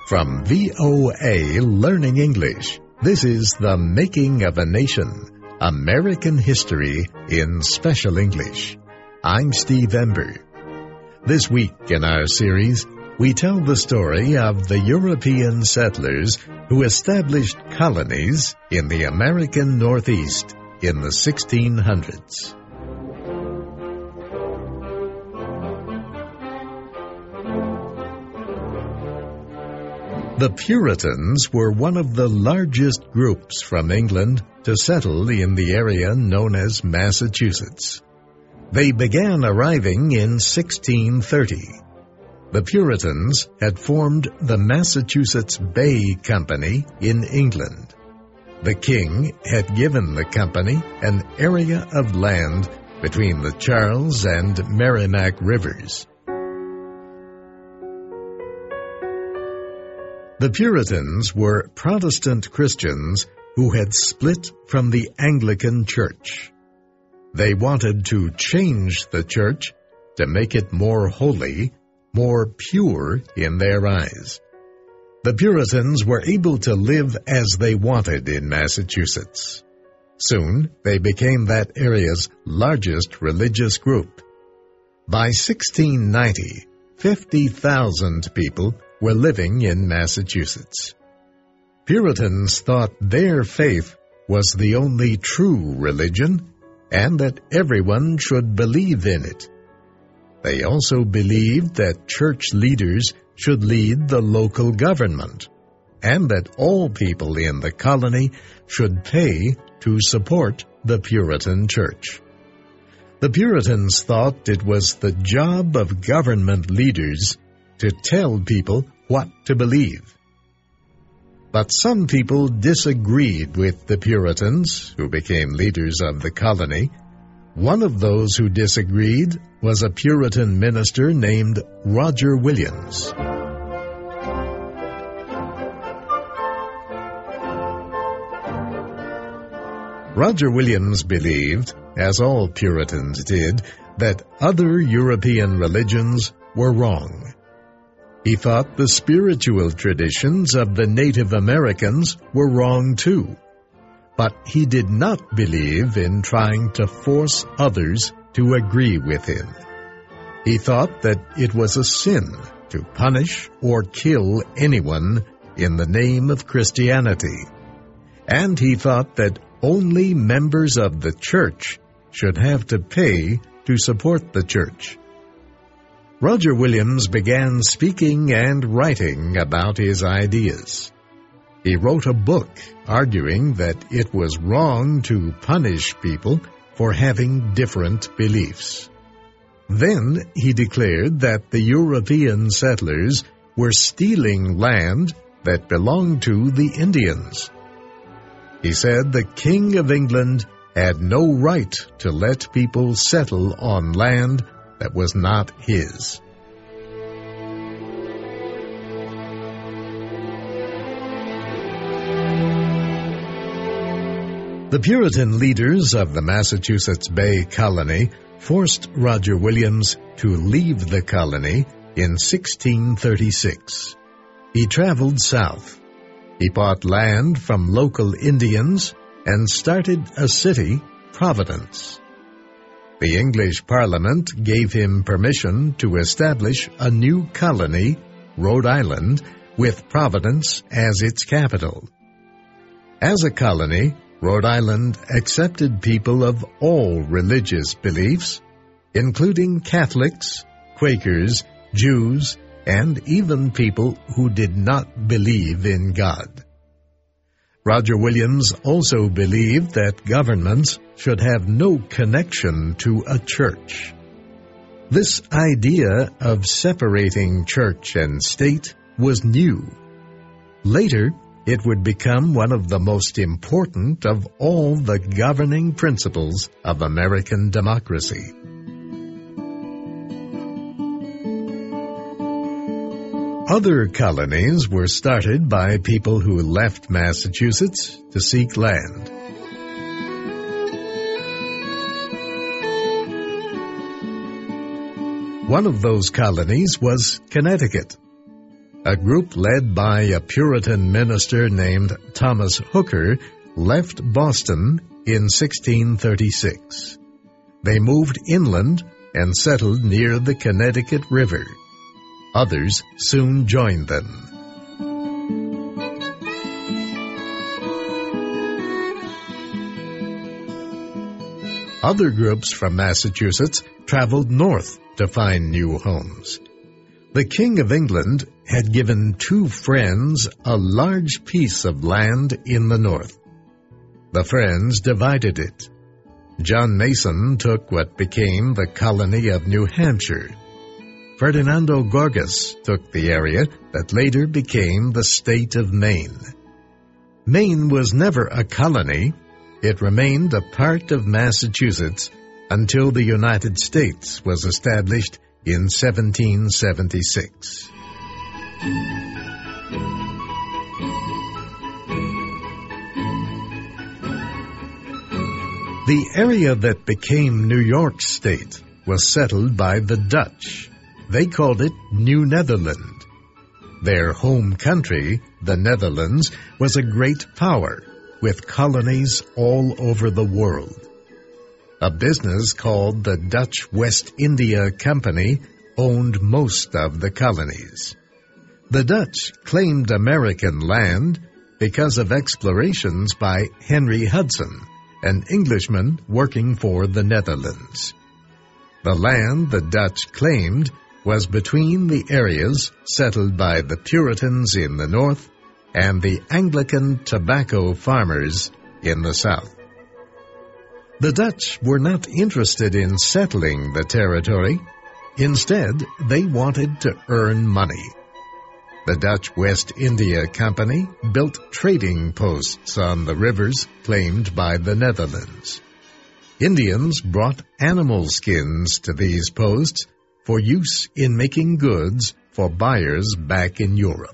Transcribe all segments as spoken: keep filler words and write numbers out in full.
From V O A Learning English, this is The Making of a Nation, American History in Special English. I'm Steve Ember. This week in our series, we tell the story of the European settlers who established colonies in the American Northeast in the sixteen hundreds. The Puritans were one of the largest groups from England to settle in the area known as Massachusetts. They began arriving in sixteen thirty. The Puritans had formed the Massachusetts Bay Company in England. The king had given the company an area of land between the Charles and Merrimack rivers. The Puritans were Protestant Christians who had split from the Anglican Church. They wanted to change the church to make it more holy, more pure in their eyes. The Puritans were able to live as they wanted in Massachusetts. Soon, they became that area's largest religious group. By sixteen ninety, fifty thousand people were living in Massachusetts. Puritans thought their faith was the only true religion and that everyone should believe in it. They also believed that church leaders should lead the local government and that all people in the colony should pay to support the Puritan Church. The Puritans thought it was the job of government leaders to tell people what to believe. But some people disagreed with the Puritans, who became leaders of the colony. One of those who disagreed was a Puritan minister named Roger Williams. Roger Williams believed, as all Puritans did, that other European religions were wrong. He thought the spiritual traditions of the Native Americans were wrong too, but he did not believe in trying to force others to agree with him. He thought that it was a sin to punish or kill anyone in the name of Christianity, and he thought that only members of the church should have to pay to support the church. Roger Williams began speaking and writing about his ideas. He wrote a book arguing that it was wrong to punish people for having different beliefs. Then he declared that the European settlers were stealing land that belonged to the Indians. He said the King of England had no right to let people settle on land that was not his. The Puritan leaders of the Massachusetts Bay Colony forced Roger Williams to leave the colony in sixteen thirty-six. He traveled south. He bought land from local Indians and started a city, Providence. The English Parliament gave him permission to establish a new colony, Rhode Island, with Providence as its capital. As a colony, Rhode Island accepted people of all religious beliefs, including Catholics, Quakers, Jews, and even people who did not believe in God. Roger Williams also believed that governments should have no connection to a church. This idea of separating church and state was new. Later, it would become one of the most important of all the governing principles of American democracy. Other colonies were started by people who left Massachusetts to seek land. One of those colonies was Connecticut. a group led by a Puritan minister named Thomas Hooker left Boston in sixteen thirty-six. They moved inland and settled near the Connecticut River. Others soon joined them. Other groups from Massachusetts traveled north to find new homes. The King of England had given two friends a large piece of land in the north. The friends divided it. John Mason took what became the colony of New Hampshire. Ferdinando Gorgas took the area that later became the state of Maine. Maine was never a colony. It remained a part of Massachusetts until the United States was established in seventeen seventy-six. The area that became New York State was settled by the Dutch. They called it New Netherland. Their home country, the Netherlands, was a great power, with colonies all over the world. A business called the Dutch West India Company owned most of the colonies. The Dutch claimed American land because of explorations by Henry Hudson, an Englishman working for the Netherlands. The land the Dutch claimed was between the areas settled by the Puritans in the north and the Anglican tobacco farmers in the south. The Dutch were not interested in settling the territory. Instead, they wanted to earn money. The Dutch West India Company built trading posts on the rivers claimed by the Netherlands. Indians brought animal skins to these posts for use in making goods for buyers back in Europe.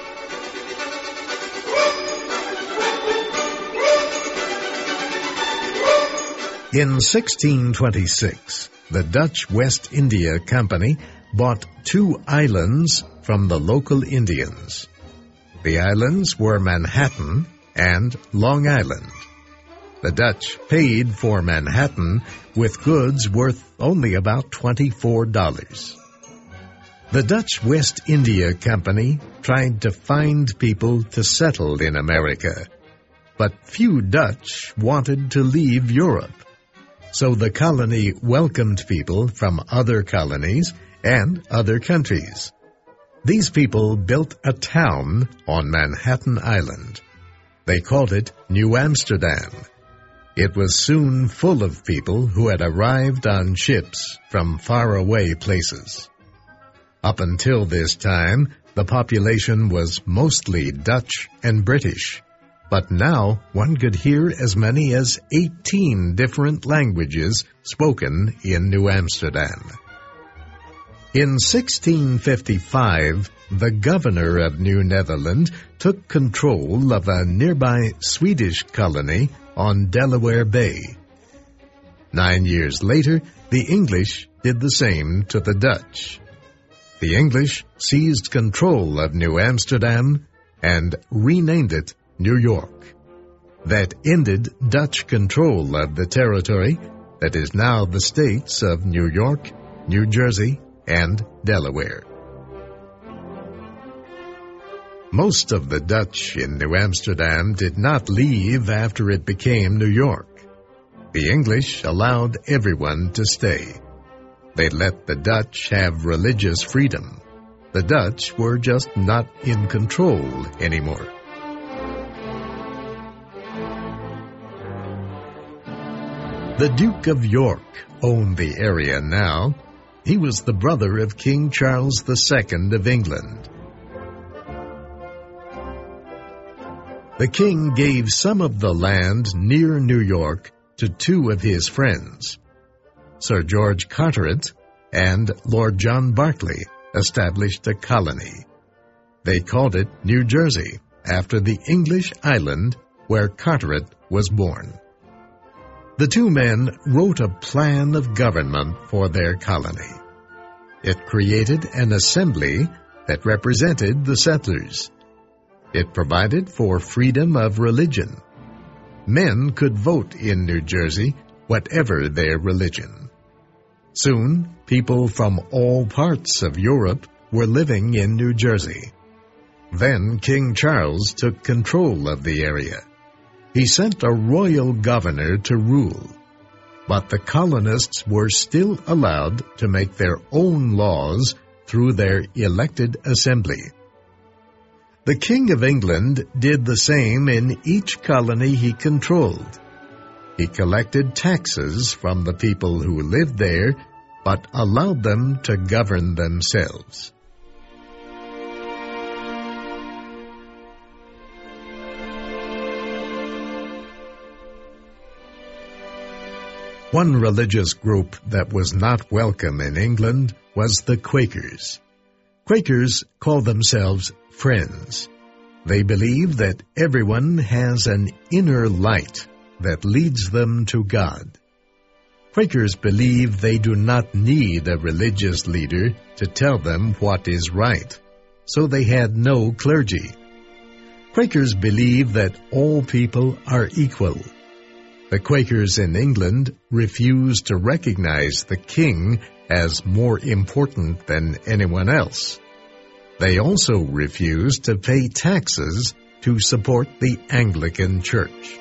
In sixteen twenty-six, the Dutch West India Company bought two islands from the local Indians. The islands were Manhattan and Long Island. The Dutch paid for Manhattan with goods worth only about twenty-four dollars. The Dutch West India Company tried to find people to settle in America, but few Dutch wanted to leave Europe. So the colony welcomed people from other colonies and other countries. These people built a town on Manhattan Island. They called it New Amsterdam. It was soon full of people who had arrived on ships from faraway places. Up until this time, the population was mostly Dutch and British. But now one could hear as many as eighteen different languages spoken in New Amsterdam. In sixteen fifty-five, the governor of New Netherland took control of a nearby Swedish colony on Delaware Bay. Nine years later, the English did the same to the Dutch. The English seized control of New Amsterdam and renamed it New York. That ended Dutch control of the territory that is now the states of New York, New Jersey, and Delaware. Most of the Dutch in New Amsterdam did not leave after it became New York. The English allowed everyone to stay. They let the Dutch have religious freedom. The Dutch were just not in control anymore. The Duke of York owned the area now. He was the brother of King Charles the Second of England. The king gave some of the land near New York to two of his friends. Sir George Carteret and Lord John Berkeley established a colony. They called it New Jersey, after the English island where Carteret was born. The two men wrote a plan of government for their colony. It created an assembly that represented the settlers. It provided for freedom of religion. Men could vote in New Jersey, whatever their religion. Soon, people from all parts of Europe were living in New Jersey. Then King Charles took control of the area. He sent a royal governor to rule, but the colonists were still allowed to make their own laws through their elected assembly. The King of England did the same in each colony he controlled. He collected taxes from the people who lived there, but allowed them to govern themselves. One religious group that was not welcome in England was the Quakers. Quakers call themselves Friends. They believe that everyone has an inner light that leads them to God. Quakers believe they do not need a religious leader to tell them what is right, so they had no clergy. Quakers believe that all people are equal. The Quakers in England refused to recognize the king as more important than anyone else. They also refused to pay taxes to support the Anglican Church.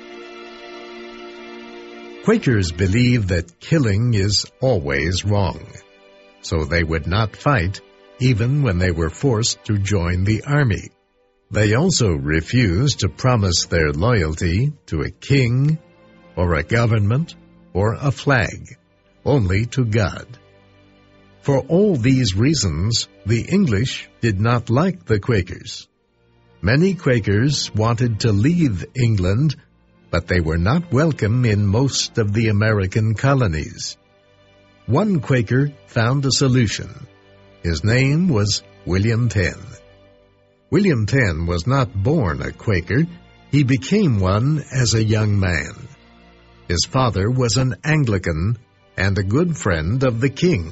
Quakers believe that killing is always wrong, so they would not fight even when they were forced to join the army. They also refused to promise their loyalty to a king, or a government, or a flag, only to God. For all these reasons, the English did not like the Quakers. Many Quakers wanted to leave England, but they were not welcome in most of the American colonies. One Quaker found a solution. His name was William Penn. William Penn was not born a Quaker. He became one as a young man. His father was an Anglican and a good friend of the king.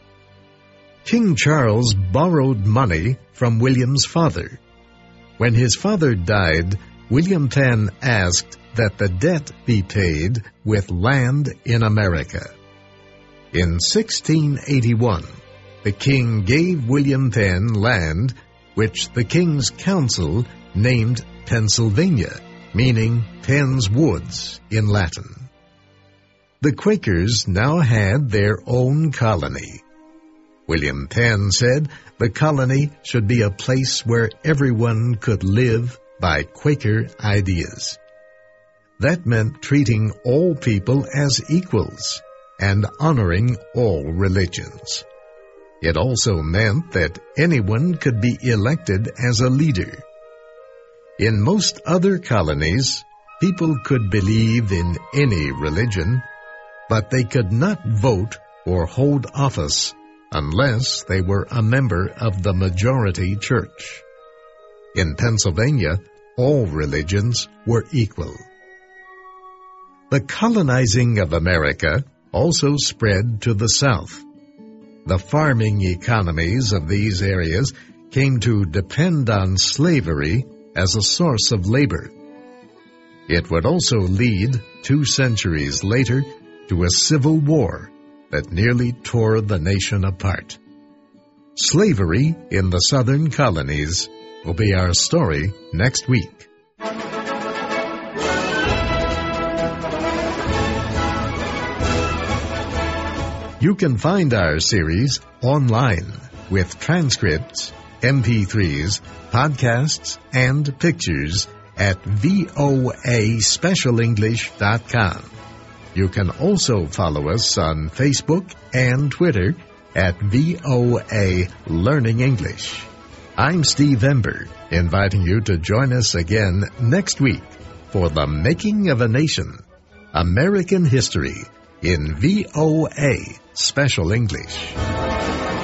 King Charles borrowed money from William's father. When his father died, William Penn asked that the debt be paid with land in America. In sixteen eighty-one, the king gave William Penn land which the king's council named Pennsylvania, meaning Penn's Woods in Latin. The Quakers now had their own colony. William Penn said the colony should be a place where everyone could live by Quaker ideas. That meant treating all people as equals and honoring all religions. It also meant that anyone could be elected as a leader. In most other colonies, people could believe in any religion, but they could not vote or hold office unless they were a member of the majority church. In Pennsylvania, all religions were equal. The colonizing of America also spread to the South. The farming economies of these areas came to depend on slavery as a source of labor. It would also lead, two centuries later, to a civil war that nearly tore the nation apart. Slavery in the southern colonies will be our story next week. You can find our series online with transcripts, M P threes, podcasts, and pictures at voa special english dot com. You can also follow us on Facebook and Twitter at V O A Learning English. I'm Steve Ember, inviting you to join us again next week for The Making of a Nation, American History in V O A Special English.